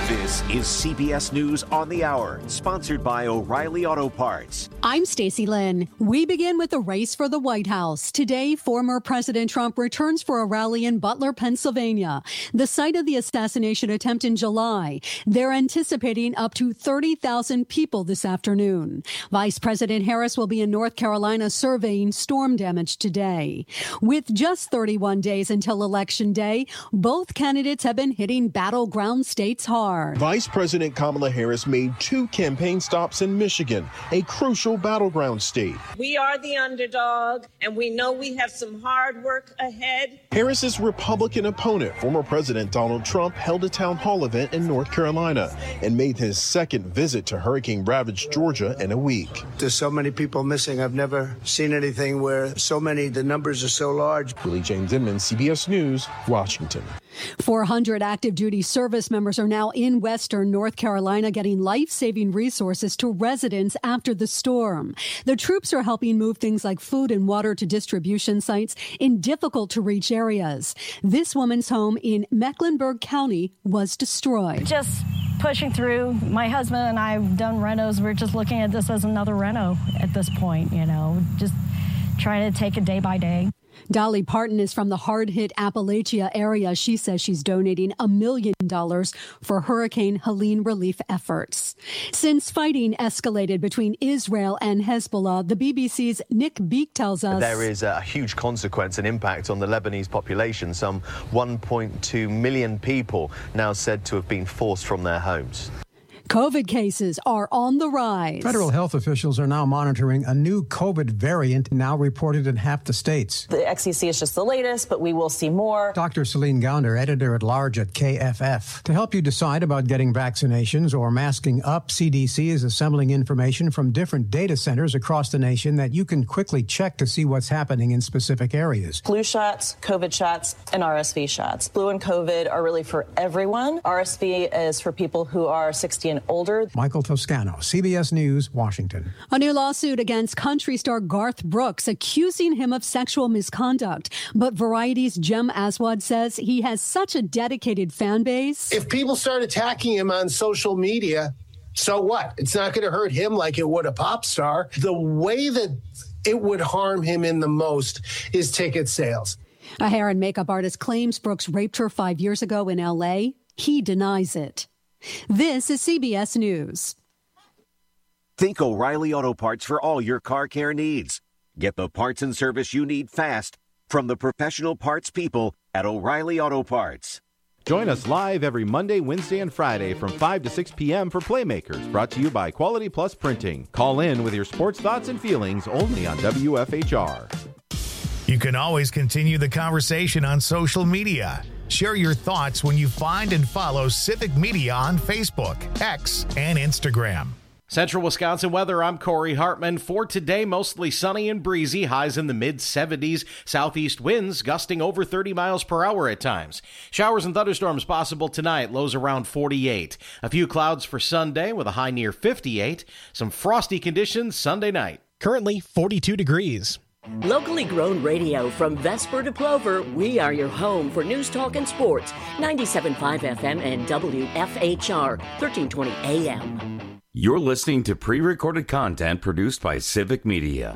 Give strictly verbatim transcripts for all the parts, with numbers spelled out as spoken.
This is C B S News on the Hour, sponsored by O'Reilly Auto Parts. I'm Stacey Lynn. We begin with the race for the White House. Today, former President Trump returns for a rally in Butler, Pennsylvania, the site of the assassination attempt in July. They're anticipating up to thirty thousand people this afternoon. Vice President Harris will be in North Carolina surveying storm damage today. With just thirty-one days until Election Day, both candidates have been hitting battleground states hard. Vice President Kamala Harris made two campaign stops in Michigan, a crucial battleground state. We are the underdog, and we know we have some hard work ahead. Harris's Republican opponent, former President Donald Trump, held a town hall event in North Carolina and made his second visit to hurricane-ravaged Georgia in a week. There's so many people missing. I've never seen anything where so many, the numbers are so large. Willie James Inman, C B S News, Washington. four hundred active duty service members are now in Western North Carolina getting life-saving resources to residents after the storm. The troops are helping move things like food and water to distribution sites in difficult-to-reach areas. This woman's home in Mecklenburg County was destroyed. Just pushing through. My husband and I have done renos. We're just looking at this as another reno at this point, you know, just trying to take it day by day. Dolly Parton is from the hard-hit Appalachia area. She says she's donating a million dollars for Hurricane Helene relief efforts. Since fighting escalated between Israel and Hezbollah, the B B C's Nick Beek tells us there is a huge consequence and impact on the Lebanese population. Some one point two million people now said to have been forced from their homes. COVID cases are on the rise. Federal health officials are now monitoring a new COVID variant now reported in half the states. The X C C is just the latest, but we will see more. Doctor Celine Gounder, editor-at-large at K F F. To help you decide about getting vaccinations or masking up, C D C is assembling information from different data centers across the nation that you can quickly check to see what's happening in specific areas. Flu shots, COVID shots, and R S V shots. Flu and COVID are really for everyone. R S V is for people who are sixty and older. Michael Toscano, C B S News, Washington. A new lawsuit against country star Garth Brooks accusing him of sexual misconduct. But Variety's Jem Aswad says he has such a dedicated fan base. If people start attacking him on social media, so what? It's not going to hurt him like it would a pop star. The way that it would harm him in the most is ticket sales. A hair and makeup artist claims Brooks raped her five years ago in L A. He denies it. This is C B S News. Think O'Reilly Auto Parts for all your car care needs. Get the parts and service you need fast from the professional parts people at O'Reilly Auto Parts. Join us live every Monday, Wednesday, and Friday from five to six p.m. for Playmakers, brought to you by Quality Plus Printing. Call in with your sports thoughts and feelings only on W F H R. You can always continue the conversation on social media. Share your thoughts when you find and follow Civic Media on Facebook, X, and Instagram. Central Wisconsin weather, I'm Corey Hartman. For today, mostly sunny and breezy, highs in the mid seventies, southeast winds gusting over thirty miles per hour at times. Showers and thunderstorms possible tonight, lows around forty-eight. A few clouds for Sunday with a high near fifty-eight. Some frosty conditions Sunday night. Currently forty-two degrees. Locally grown radio from Vesper to Plover, we are your home for news, talk, and sports. ninety-seven point five F M and W F H R, thirteen twenty A M. You're listening to pre-recorded content produced by Civic Media.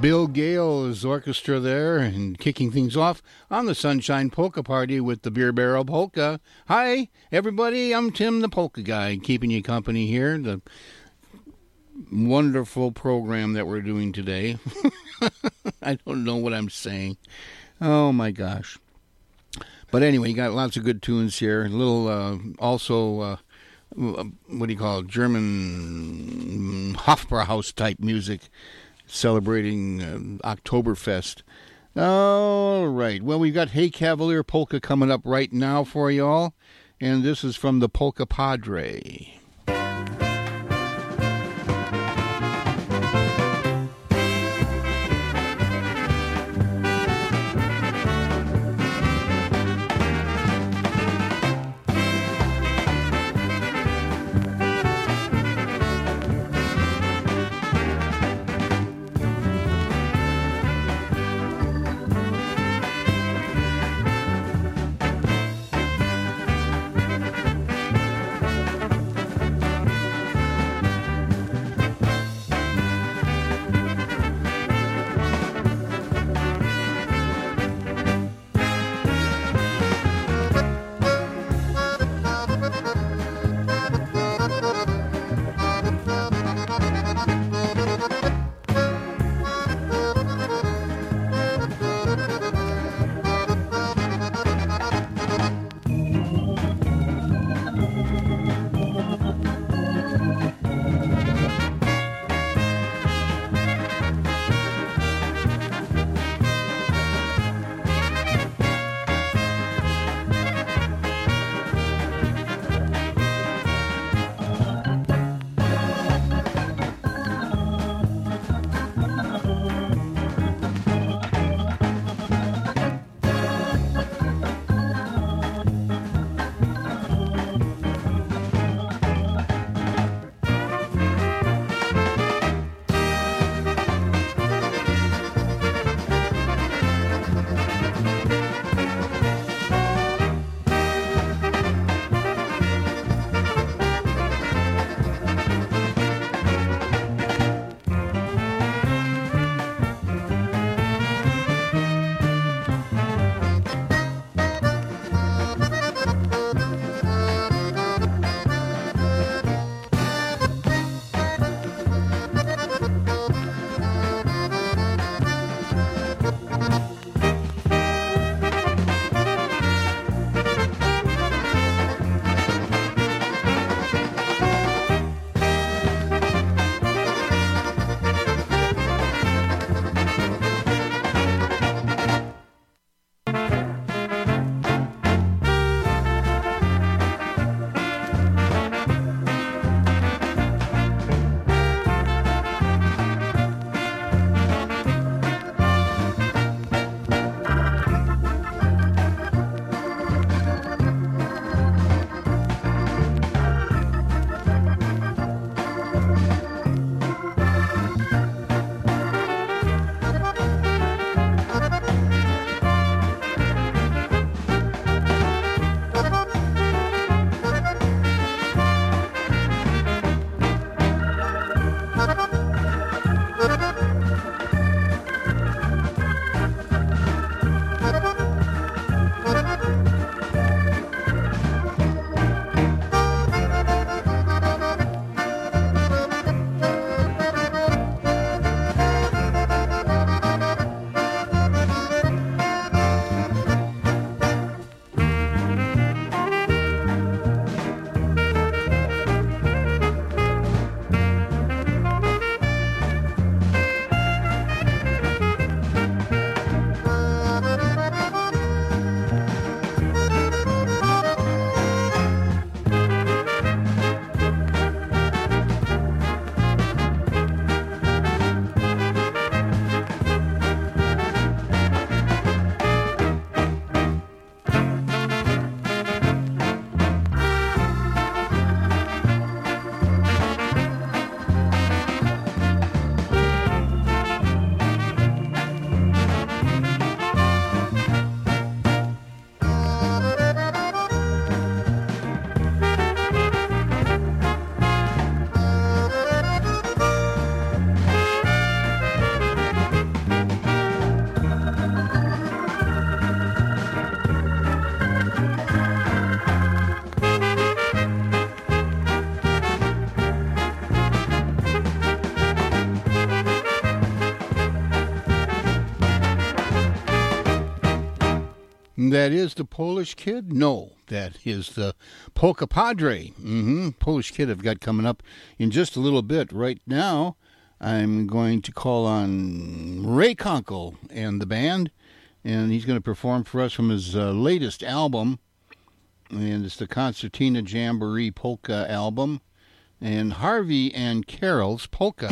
Bill Gale's orchestra there and kicking things off on the Sunshine Polka Party with the Beer Barrel Polka. Hi, everybody. I'm Tim the Polka Guy, keeping you company here. The wonderful program that we're doing today. I don't know what I'm saying. Oh, my gosh. But anyway, you got lots of good tunes here. A little, uh, also, uh, what do you call it? German Hofbrauhaus type music. Celebrating uh, Oktoberfest. All right. Well, we've got Hey Cavalier Polka coming up right now for y'all. And this is from the Polka Padre. That is the Polish Kid? No, that is the Polka Padre. Mm-hmm. Polish Kid I've got coming up in just a little bit. Right now, I'm going to call on Ray Kunkel and the band, and he's going to perform for us from his uh, latest album, and it's the Concertina Jamboree Polka album, and Harvey and Carol's Polka.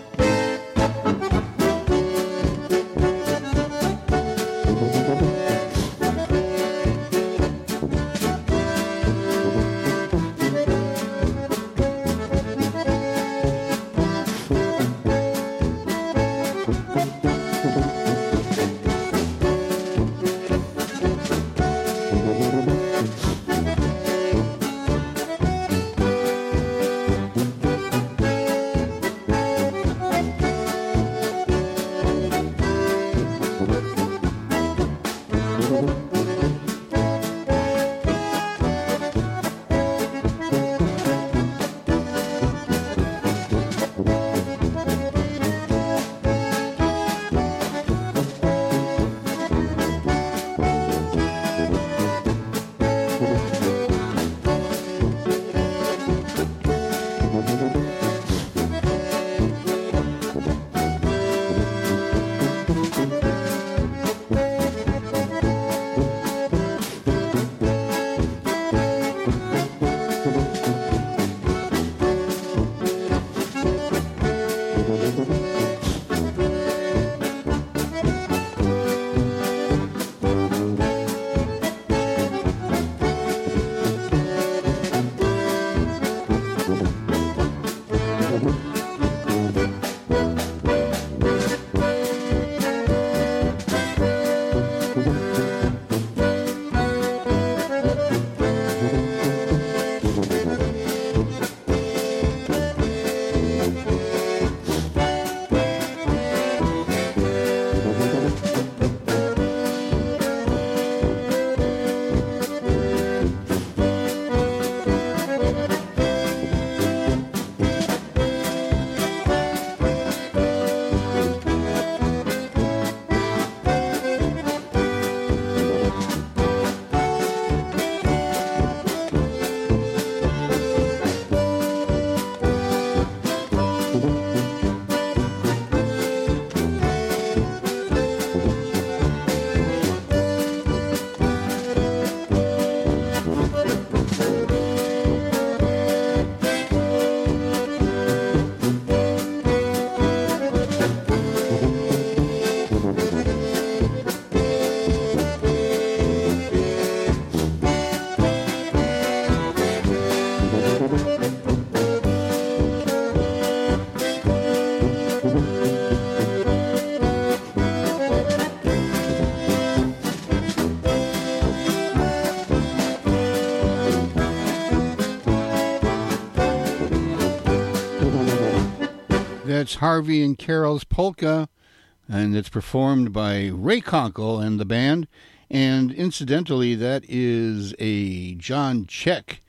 That's Harvey and Carol's Polka, and it's performed by Ray Kunkel and the band. And incidentally, that is a John Czech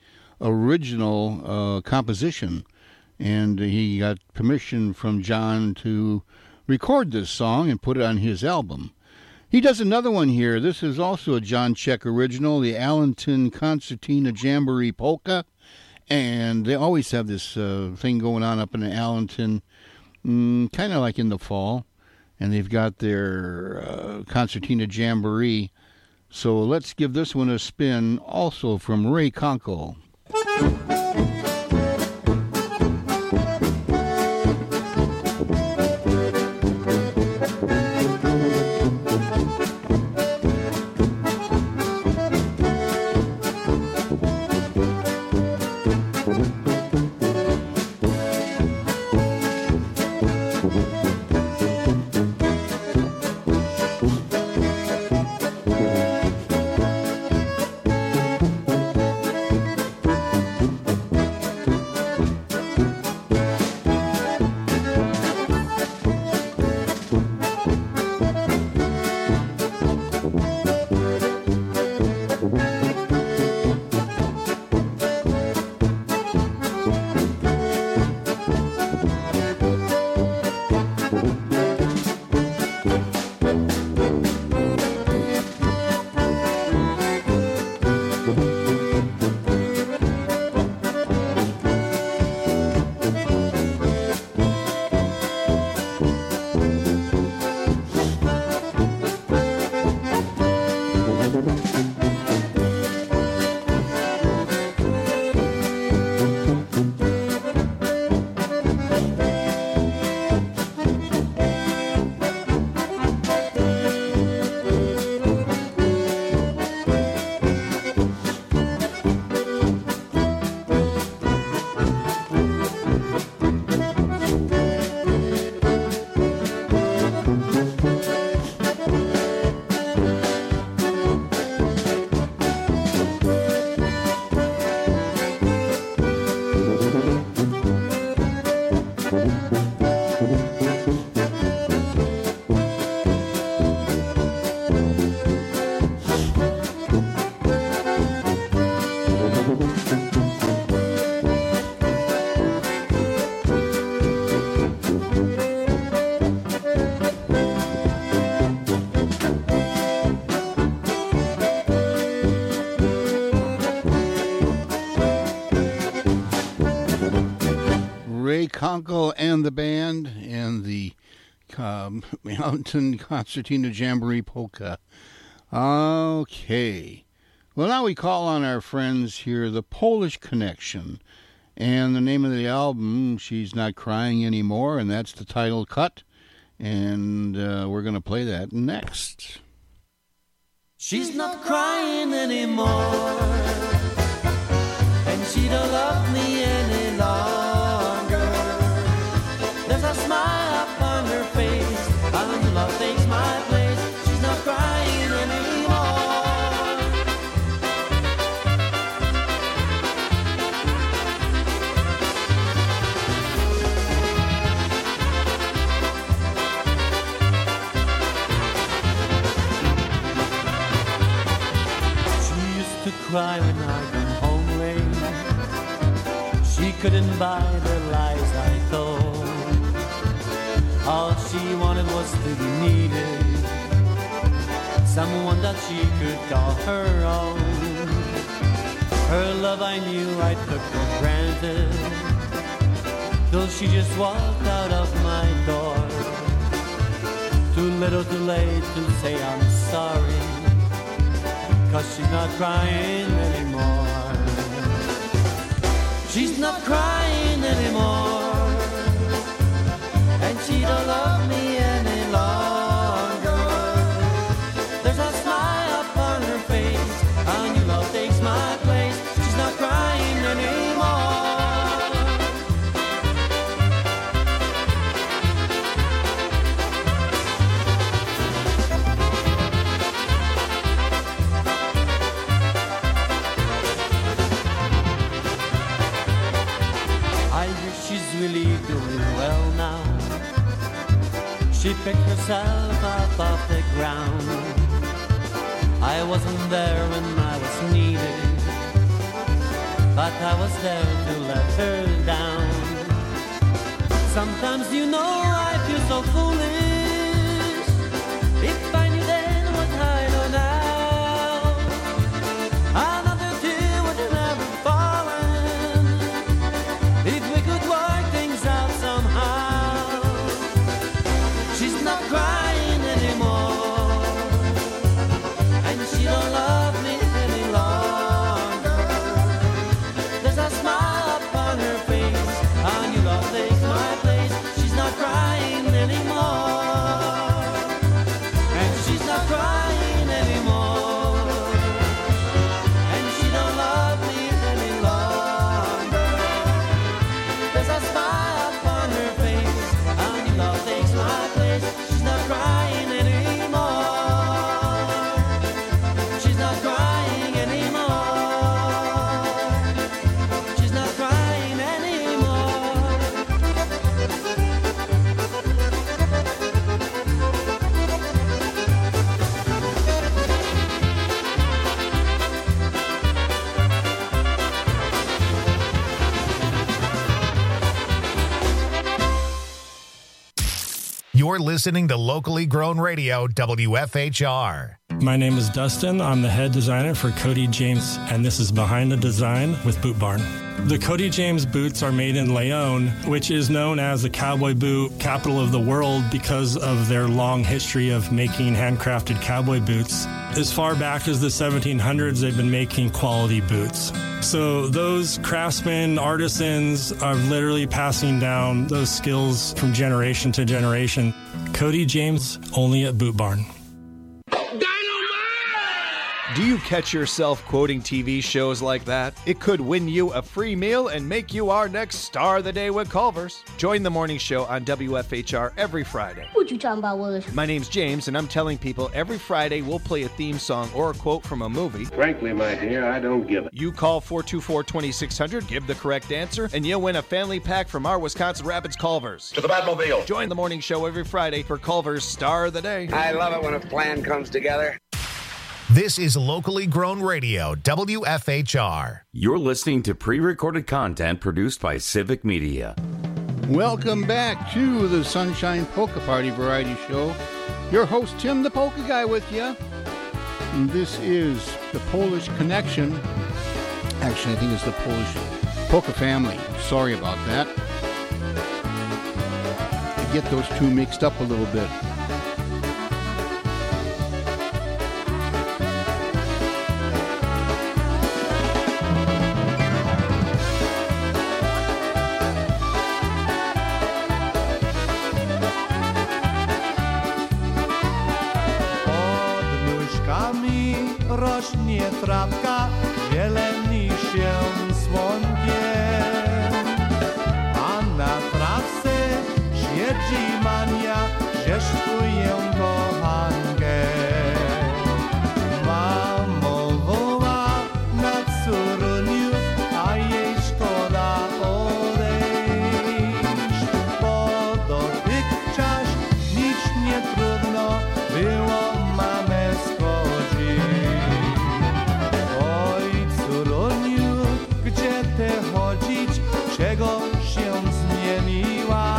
original uh, composition. And he got permission from John to record this song and put it on his album. He does another one here. This is also a John Czech original, the Allenton Concertina Jamboree Polka. And they always have this uh, thing going on up in Allenton, mm, kind of like in the fall. And they've got their uh, Concertina Jamboree. So let's give this one a spin, also from Ray Kunkel. Ray Conkle and the band and the um, Mountain Concertina Jamboree Polka. Okay. Well, now we call on our friends here, the Polish Connection. And the name of the album, She's Not Crying Anymore, and that's the title cut. And uh, we're going to play that next. She's not crying anymore, and she don't love me any longer. There's a smile upon her face, and love takes my place. She's not crying anymore. Cry when I come home late. She couldn't buy the lies I told. All she wanted was to be needed, someone that she could call her own. Her love I knew I took for granted, till she just walked out of my door. Too little too late to say I'm sorry, 'cause she's not crying anymore. She's not crying anymore, and she don't love me any longer. There's a smile upon her face, and your love takes my place. She's not crying anymore. Really doing well now. She picked herself up off the ground. I wasn't there when I was needed, but I was there to let her down. Sometimes you know I feel so foolish. If I knew then what I know now, another tear would never fallen. If we could walk crying anymore, and she don't love me any longer. There's a smile upon her face, and your love takes my place. She's not crying anymore, and she's not crying anymore, and she don't love me any longer. There's a smile upon her face, and your love takes my place. She's not crying anymore. She's not crying anymore. She's not crying anymore. You're listening to Locally Grown Radio, W F H R. My name is Dustin. I'm the head designer for Cody James, and this is Behind the Design with Boot Barn. The Cody James boots are made in Leon, which is known as the cowboy boot capital of the world because of their long history of making handcrafted cowboy boots. As far back as the seventeen hundreds, they've been making quality boots. So those craftsmen, artisans are literally passing down those skills from generation to generation. Cody James, only at Boot Barn. Do you catch yourself quoting T V shows like that? It could win you a free meal and make you our next star of the day with Culver's. Join the morning show on W F H R every Friday. What you talking about, Willis? My name's James, and I'm telling people every Friday we'll play a theme song or a quote from a movie. Frankly, my dear, I don't give it. You call four two four, two six zero zero, give the correct answer, and you'll win a family pack from our Wisconsin Rapids Culver's. To the Batmobile. Join the morning show every Friday for Culver's Star of the Day. I love it when a plan comes together. This is Locally Grown Radio, W F H R. You're listening to pre-recorded content produced by Civic Media. Welcome back to the Sunshine Polka Party Variety Show. Your host, Tim the Polka Guy, with you. And this is the Polish Connection. Actually, I think it's the Polish Polka Family. Sorry about that. get those two mixed up a little bit. Rośnie trawka, zieleni się słonkiem, a na trawce siedzi Mania, żeśtuje kochankę. Mamo woła na córuniu, a jej szkoda odejść, bo dotychczas nic nie trudno było mamę skodzić. Chodzić, czego się zmieniła,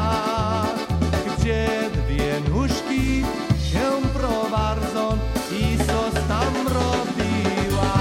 gdzie dwie nóżki się prowadzą i co tam robiła.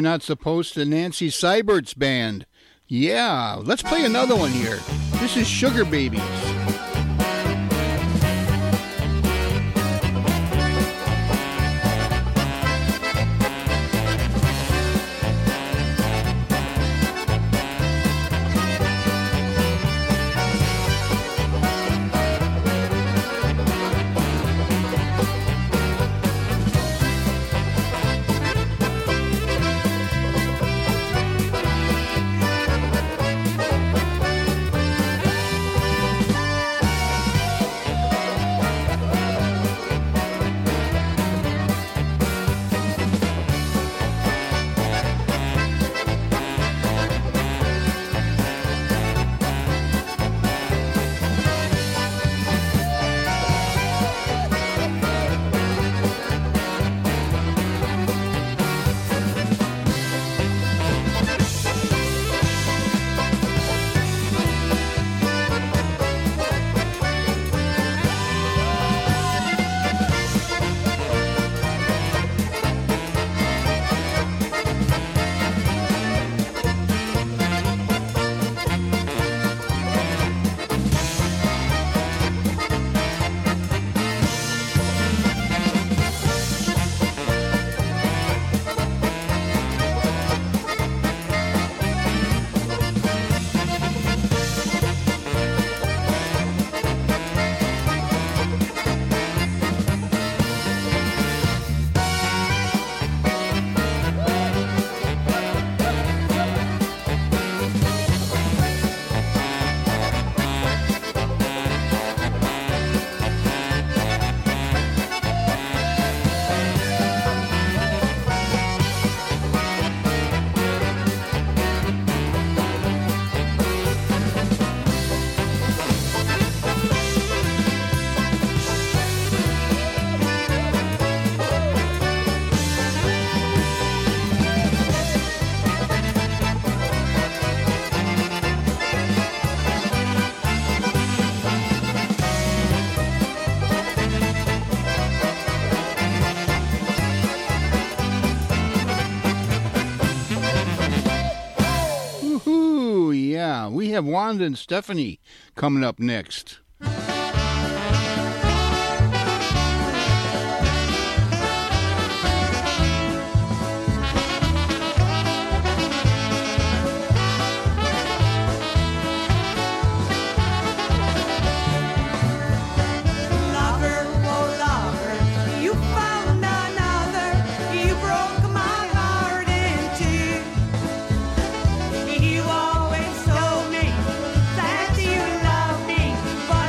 Not Supposed to Nancy Seibert's band. Yeah, let's play another one here. This is Sugar Babies. We have Wanda and Stephanie coming up next. You always told me that you love me, but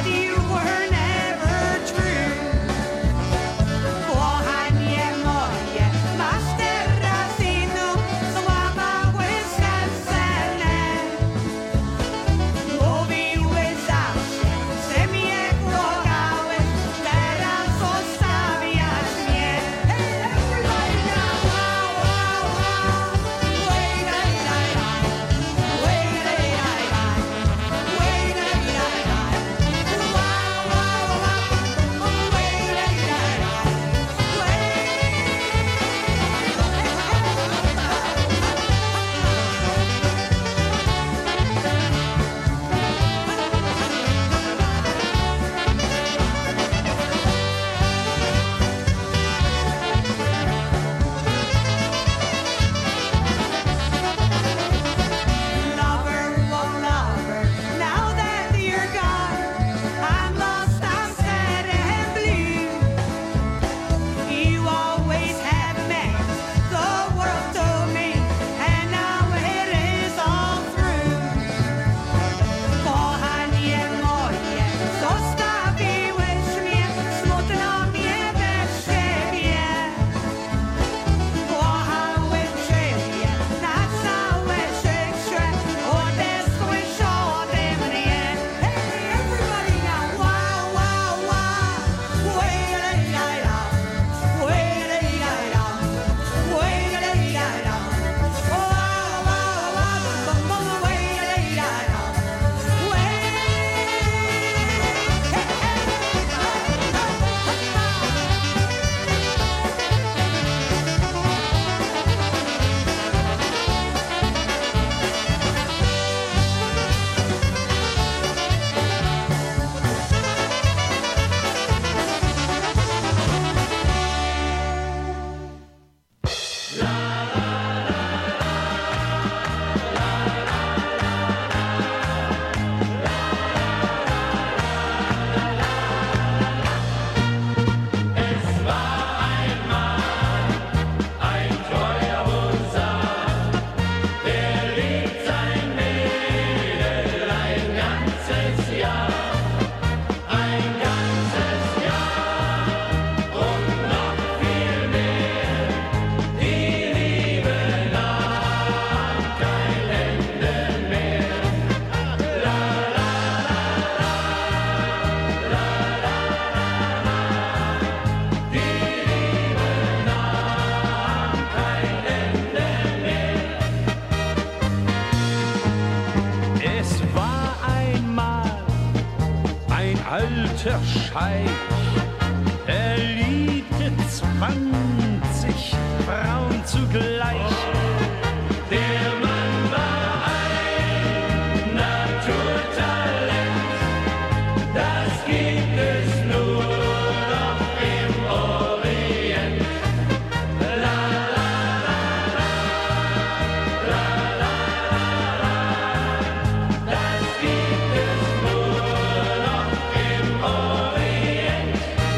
roter Scheich. Er liebte zwanzig Frauen zugleich. Der Mann war ein Naturtalent, das gibt es nur noch im Orient. La la la la, la la la, das gibt es nur noch im Orient.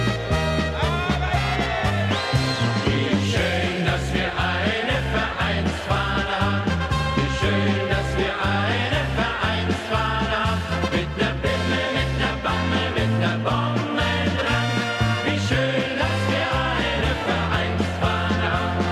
Wie schön, dass wir eine Vereinsfahne haben. Wie schön, dass wir eine Vereinsfahne haben. Mit ner Bimmel, mit ner Bammel, mit ner Bommel dran. Wie schön, dass wir eine Vereinsfahne haben.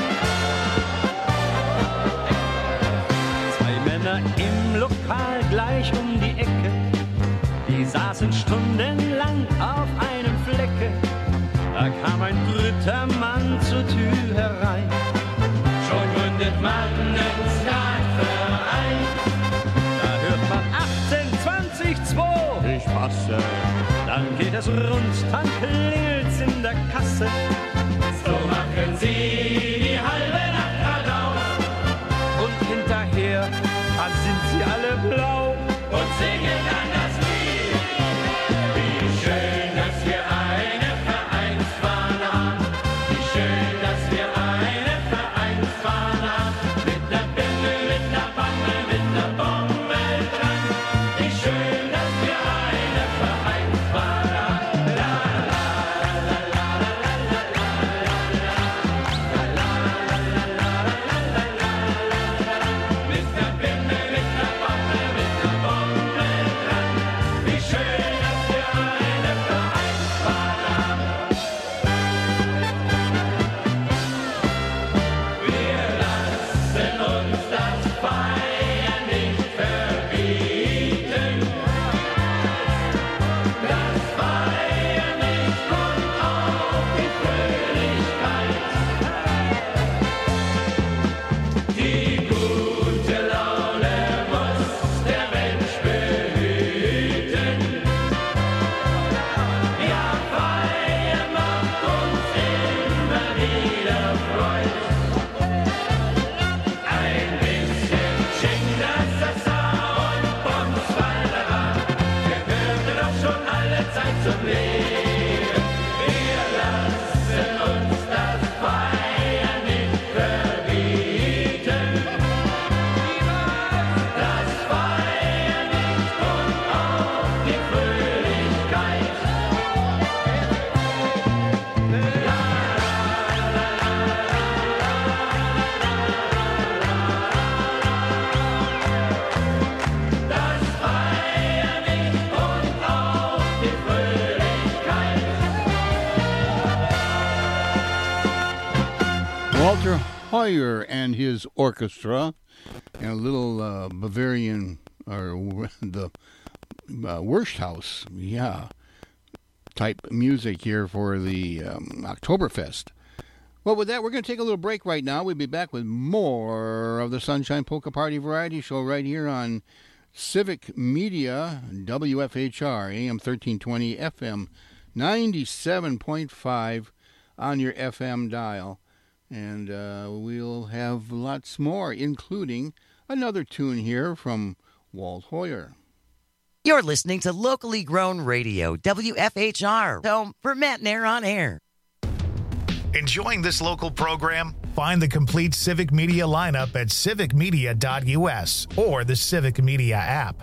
Zwei Männer im Lokal gleich um die Ecke, die saßen stundenlang auf einem Flecke. Da kam ein dritter Mann zur Tür herein. Schon gründet man einen Skatverein. Da hört man achtzehn, zwanzig, zwei. Ich passe. Dann geht es rund, dann klingelt's in der Kasse. So machen sie die halbe Nacht Radau. Und hinterher, da sind sie alle blau. Und singen dann das Lied. Wie schön, dass wir eine Vereinsfahne haben. Wie schön, dass wir eine Vereinsfahne haben. Mit ner Bimmel, mit ner Bammel, mit ner Bommel dran. Wie schön, dass wir eine Vereinsfahne haben. La la la la la la la la la la la la la. Mit ner Bimmel, mit ner Bammel, mit ner Bommel dran. Wie schön, dass wir eine Vereinsfahne haben. Wir lassen uns das Feiern nicht verbieten. Das Feiern nicht kommt auf die Fröhlichkeit. Die gute Laune muss der Mensch behüten. Ja, Feiern macht uns immer wieder Freude. Ein bisschen Ching-da-sa-sa und Bums-Fallera gehörte doch schon alle Zeit zum Leben. Wir lassen uns das Feiern nicht verbieten. Das Feiern nicht kommt auf die Fröhlichkeit. Das Feiern nicht kommt auf die Fröhlichkeit. Walter Hoyer and his orchestra, and a little uh, Bavarian, or the uh, Wursthaus, yeah, type music here for the um, Oktoberfest. Well, with that, we're going to take a little break right now. We'll be back with more of the Sunshine Polka Party Variety Show right here on Civic Media, W F H R, A M thirteen twenty, F M ninety-seven point five on your F M dial. And uh, we'll have lots more, including another tune here from Walt Hoyer. You're listening to locally grown radio, W F H R, home for Matt Nair on air. Enjoying this local program? Find the complete Civic Media lineup at civic media dot U S or the Civic Media app.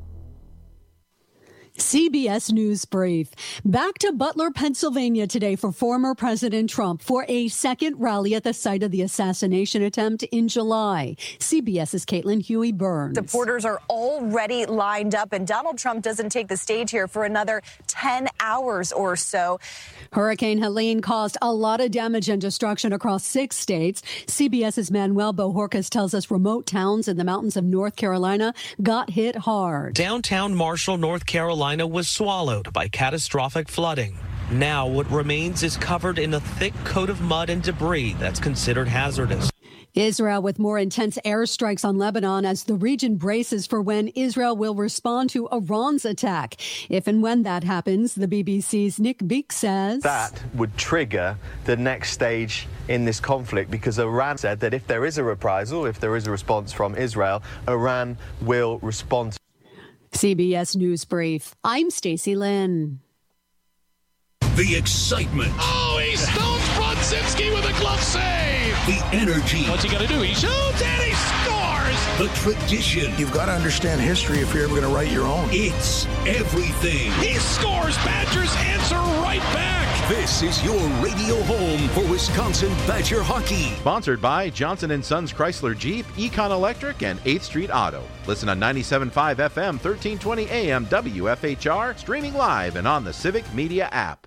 C B S News Brief. Back to Butler, Pennsylvania today for former President Trump for a second rally at the site of the assassination attempt in July. CBS's Caitlin Huey-Burns. Supporters are already lined up, and Donald Trump doesn't take the stage here for another ten hours or so. Hurricane Helene caused a lot of damage and destruction across six states. CBS's Manuel Bojorquez tells us remote towns in the mountains of North Carolina got hit hard. Downtown Marshall, North Carolina was swallowed by catastrophic flooding. Now what remains is covered in a thick coat of mud and debris that's considered hazardous. Israel with more intense airstrikes on Lebanon as the region braces for when Israel will respond to Iran's attack. If and when that happens, the B B C's Nick Beek says that would trigger the next stage in this conflict, because Iran said that if there is a reprisal, if there is a response from Israel, Iran will respond. C B S News Brief. I'm Stacey Lynn. The excitement. Oh, he stones Brodzinski with a glove save. The energy. What's he going to do? He shoots and he scores. The tradition. You've got to understand history if you're ever going to write your own. It's everything. He scores. Badgers answer right back. This is your radio home for Wisconsin Badger hockey. Sponsored by Johnson and Sons Chrysler Jeep, Econ Electric, and eighth Street Auto. Listen on ninety-seven point five F M, thirteen twenty A M, W F H R, streaming live and on the Civic Media app.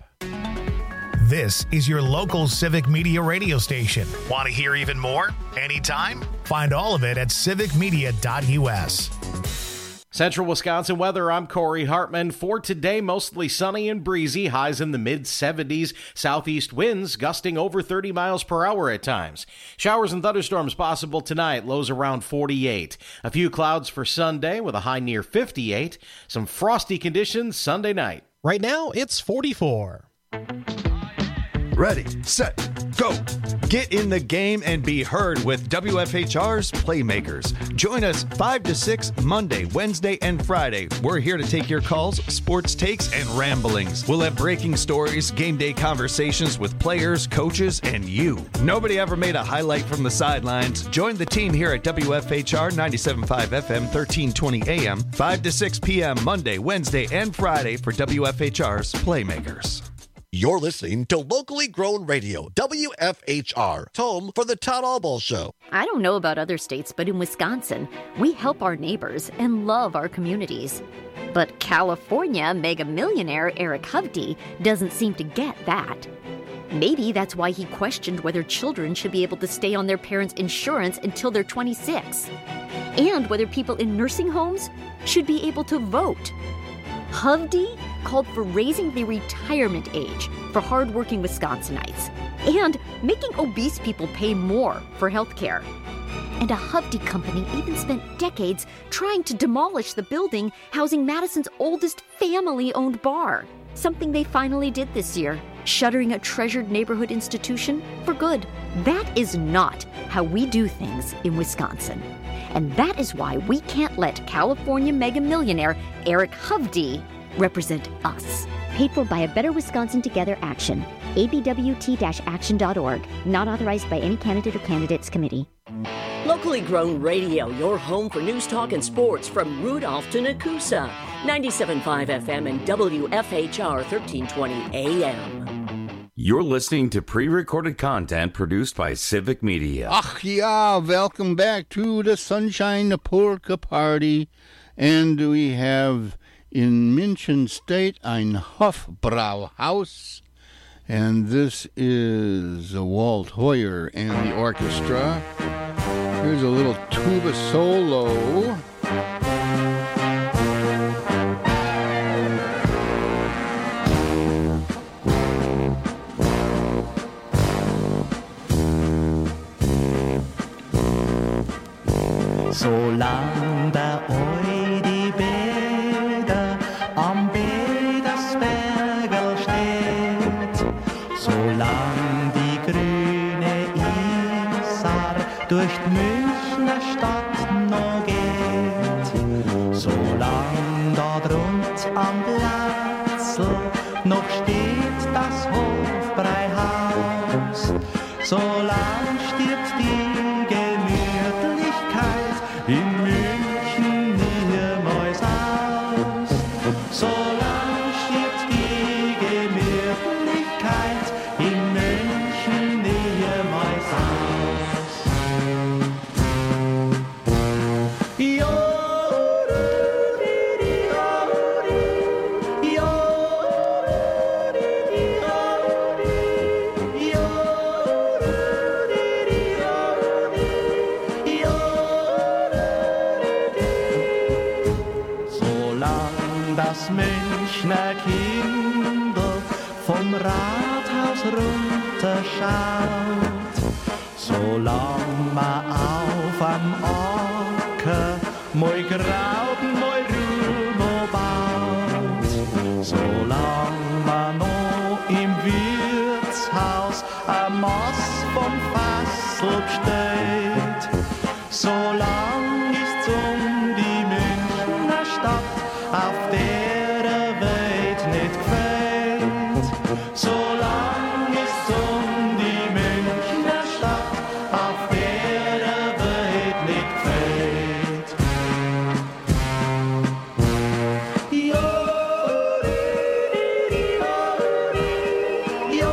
This is your local Civic Media radio station. Want to hear even more? Anytime? Find all of it at civic media dot U S. Central Wisconsin weather, I'm Corey Hartman. For today, mostly sunny and breezy, highs in the mid seventies, southeast winds gusting over thirty miles per hour at times. Showers and thunderstorms possible tonight, lows around forty-eight. A few clouds for Sunday with a high near fifty-eight. Some frosty conditions Sunday night. Right now, it's forty-four. Ready, set, go. Get in the game and be heard with W F H R's Playmakers. Join us five to six Monday, Wednesday, and Friday. We're here to take your calls, sports takes, and ramblings. We'll have breaking stories, game day conversations with players, coaches, and you. Nobody ever made a highlight from the sidelines. Join the team here at W F H R ninety-seven point five F M, thirteen twenty A M, five to six P M Monday, Wednesday, and Friday for W F H R's Playmakers. You're listening to locally grown radio, W F H R, home for the Todd Albaugh Show. I don't know about other states, but in Wisconsin, we help our neighbors and love our communities. But California mega millionaire Eric Hovde doesn't seem to get that. Maybe that's why he questioned whether children should be able to stay on their parents' insurance until they're twenty-six, and whether people in nursing homes should be able to vote. Hovde called for raising the retirement age for hardworking Wisconsinites and making obese people pay more for health care. And a Hovde company even spent decades trying to demolish the building housing Madison's oldest family-owned bar, something they finally did this year, shuttering a treasured neighborhood institution for good. That is not how we do things in Wisconsin. And that is why we can't let California mega millionaire Eric Hovde represent us. Paid for by a Better Wisconsin Together Action. A B W T action dot org. Not authorized by any candidate or candidates committee. Locally grown radio, your home for news, talk, and sports from Rudolph to Nakusa. ninety-seven point five F M and W F H R thirteen twenty A M. You're listening to pre-recorded content produced by Civic Media. Ach ja, welcome back to the Sunshine Polka Party. And we have in München State ein Hofbrauhaus. And this is Walt Hoyer and the orchestra. Here's a little tuba solo. Solang bei euch die Bäder am Bädersbergel steht, solang die grüne Isar durch die Münchner Stadt noch geht, solang da drunten am Platzl noch steht das Hofbräuhaus, solang stirbt die in München niemals aus. Solang stirbt die Gemütlichkeit in München niemals aus. Jo, das Münchner Kindl vom Rathaus runterschaut, Solang ma auf am Acker moi Grauten, moi Ruhe no baut, solang ma no im Wirtshaus am Maß vom Fassel steht, solang ist's um die Münchner Stadt, auf der Welt nicht gefällt, solang ist's um die Münchner Stadt, auf der Welt nicht gefällt. Jo, jo,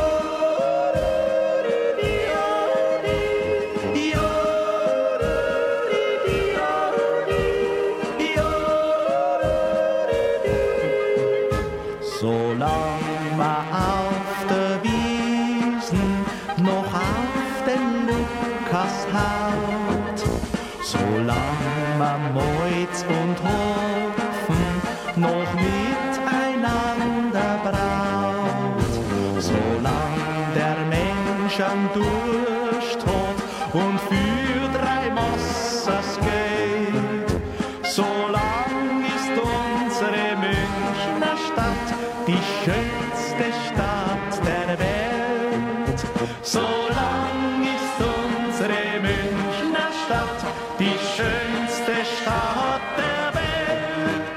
solang ma auf der Wiesen noch auf den Lukas haut, solang ma Meuz und Hopfen noch miteinander braut, solang der Mensch am Dursttot und für drei Massas geht, solang ist unsere Münchner Stadt die schönste Stadt der Welt. Solang ist unsere Münchner Stadt die schönste Stadt der Welt.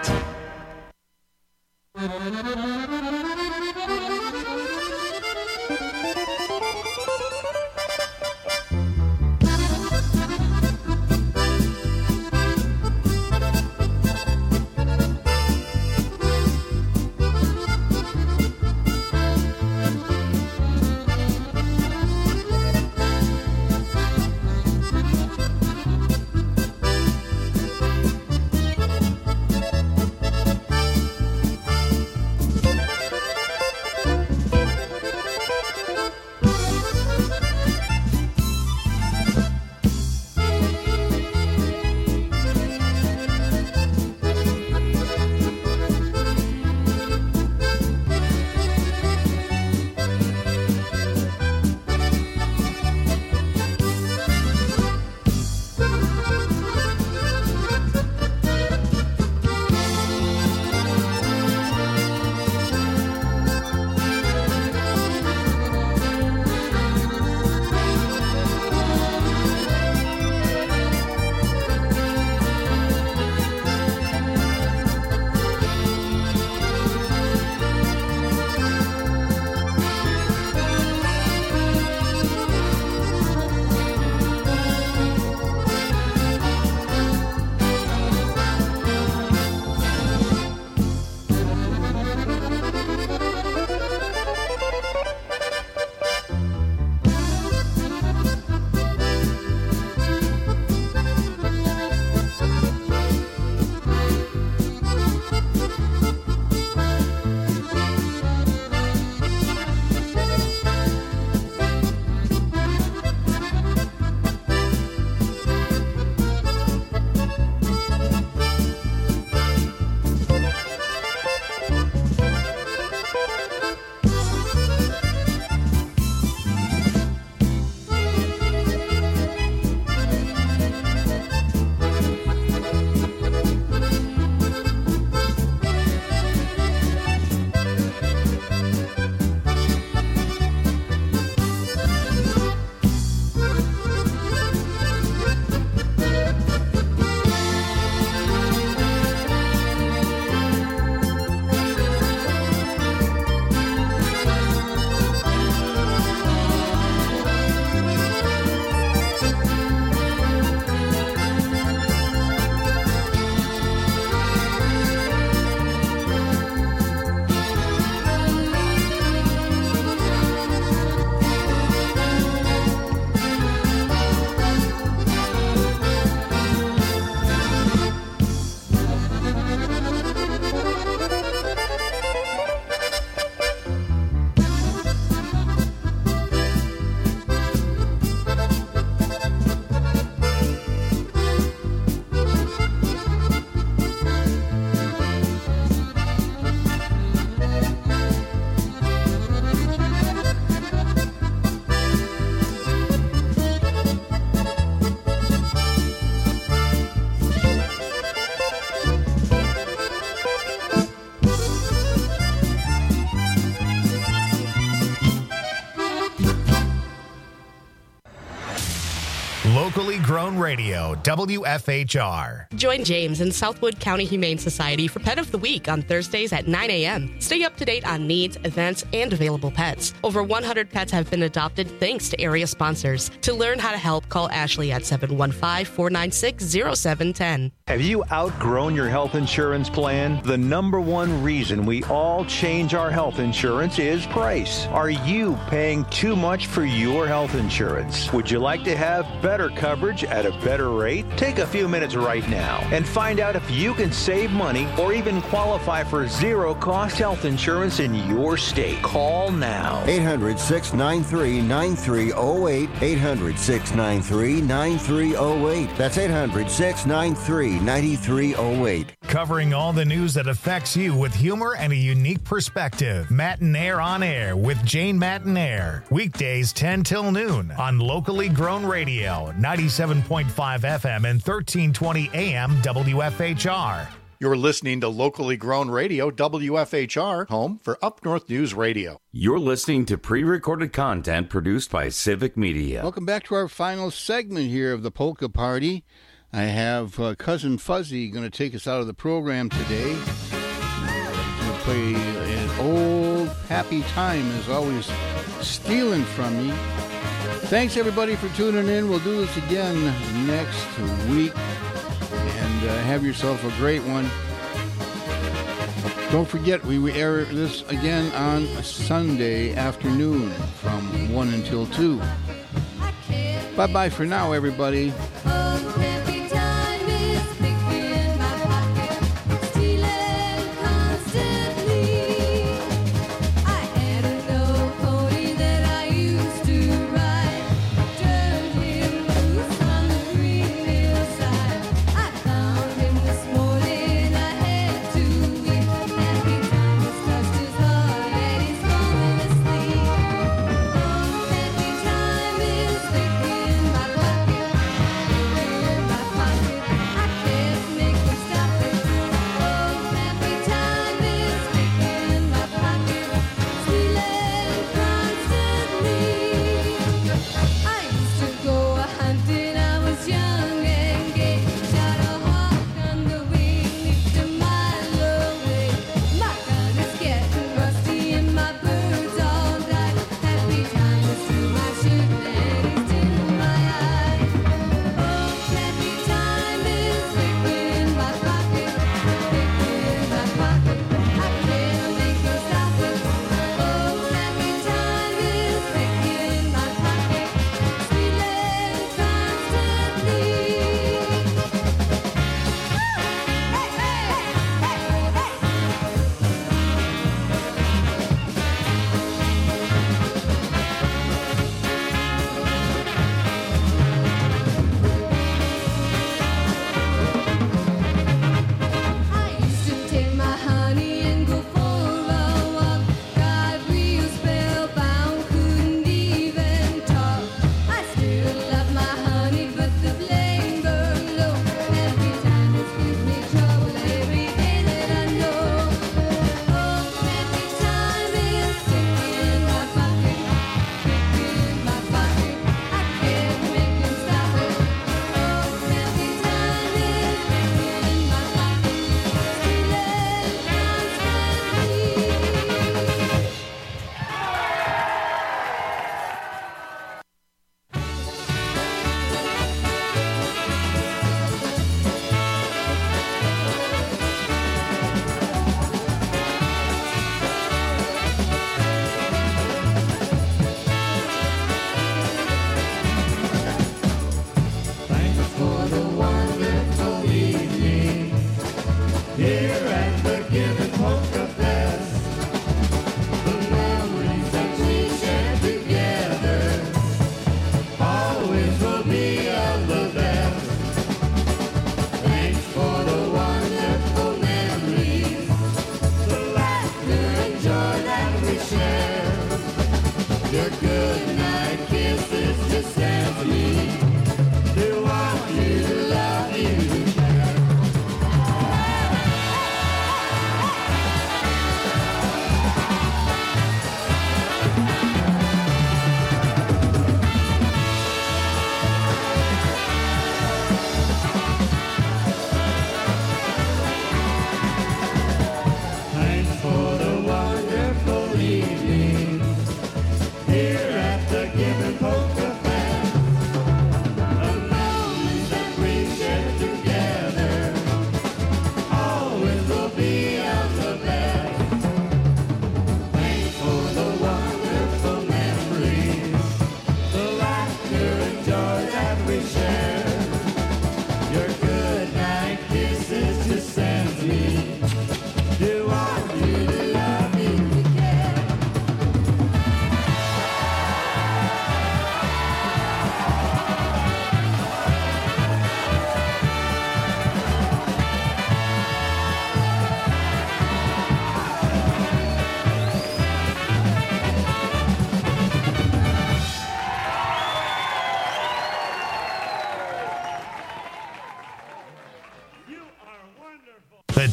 Locally grown radio, W F H R. Join James in Southwood County Humane Society for Pet of the Week on Thursdays at nine a.m. Stay up to date on needs, events, and available pets. Over one hundred pets have been adopted thanks to area sponsors. To learn how to help, call Ashley at seven one five, four nine six, zero seven one zero. Have you outgrown your health insurance plan? The number one reason we all change our health insurance is price. Are you paying too much for your health insurance? Would you like to have better coverage at a better rate? Take a few minutes right now and find out if you can save money or even qualify for zero-cost health insurance in your state. Call now. eight hundred, six nine three, nine three zero eight. eight hundred, six nine three, nine three zero eight. That's eight hundred, six nine three, nine three zero eight. Covering all the news that affects you with humor and a unique perspective. Matinaire on Air with Jane Matinaire. Weekdays ten till noon on Locally Grown Radio, ninety-seven point five F M and thirteen twenty A M W F H R. You're listening to Locally Grown Radio, W F H R, home for Up North News Radio. You're listening to pre-recorded content produced by Civic Media. Welcome back to our final segment here of the Polka Party. I have uh, Cousin Fuzzy going to take us out of the program today. He's going to play an old happy time, as always, stealing from me. Thanks, everybody, for tuning in. We'll do this again next week. And uh, have yourself a great one. Don't forget, we will air this again on Sunday afternoon from one until two. Bye-bye for now, everybody.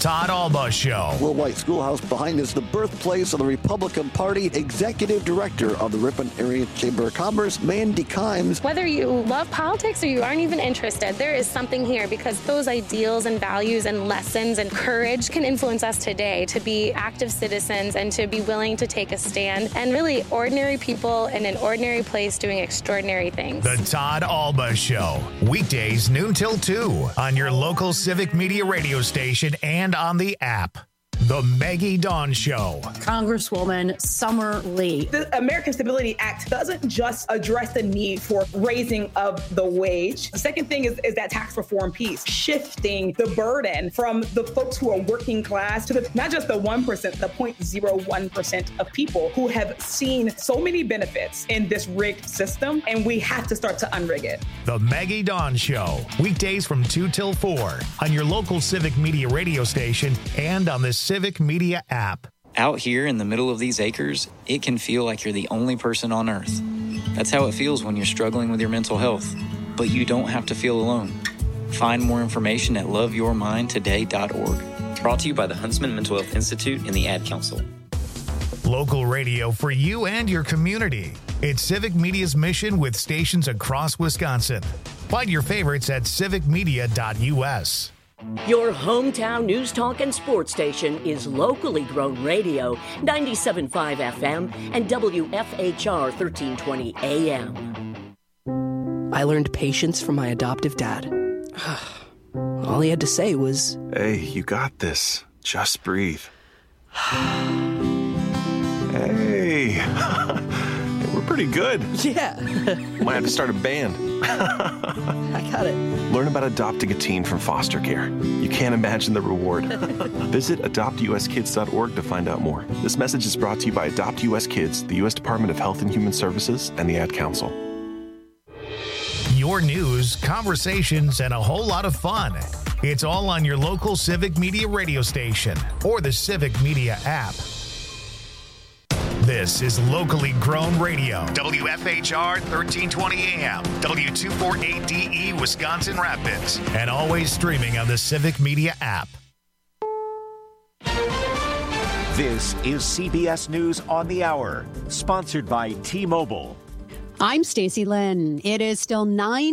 Todd Alba Show. Will White Schoolhouse behind is the birthplace of the Republican Party. Executive Director of the Ripon Area Chamber of Commerce, Mandy Kimes. Whether you love politics or you aren't even interested, there is something here because those ideals and values and lessons and courage can influence us today to be active citizens and to be willing to take a stand and really ordinary people in an ordinary place doing extraordinary things. The Todd Alba Show. Weekdays noon till two on your local Civic Media radio station and on the app. The Maggie Dawn Show. Congresswoman Summer Lee. The American Stability Act doesn't just address the need for raising of the wage. The second thing is, is that tax reform piece, shifting the burden from the folks who are working class to the, not just the one percent, the zero point zero one percent of people who have seen so many benefits in this rigged system, and we have to start to unrig it. The Maggie Dawn Show. Weekdays from two till four on your local Civic Media radio station and on the Civic Media app. Out here in the middle of these acres, it can feel like you're the only person on earth. That's how it feels when you're struggling with your mental health. But you don't have to feel alone. Find more information at love your mind today dot org. Brought to you by the Huntsman Mental Health Institute and the Ad Council. Local radio for you and your community. It's Civic Media's mission with stations across Wisconsin. Find your favorites at civic media dot u s. Your hometown news talk and sports station is locally grown radio, ninety-seven point five F M and W F H R thirteen twenty A M. I learned patience from my adoptive dad. All he had to say was, "Hey, you got this. Just breathe." Hey, we're pretty good. Yeah. Might have to start a band. I got it. Learn about adopting a teen from foster care. You can't imagine the reward. Visit adopt u s kids dot org to find out more. This message is brought to you by Adopt U S Kids, the U S Department of Health and Human Services, and the Ad Council. Your news, conversations, and a whole lot of fun. It's all on your local Civic Media radio station or the Civic Media app. This is locally grown radio. W F H R thirteen twenty A M, W two forty-eight D E, Wisconsin Rapids, and always streaming on the Civic Media app. This is C B S News on the Hour, sponsored by T-Mobile. I'm Stacey Lynn. It is still nine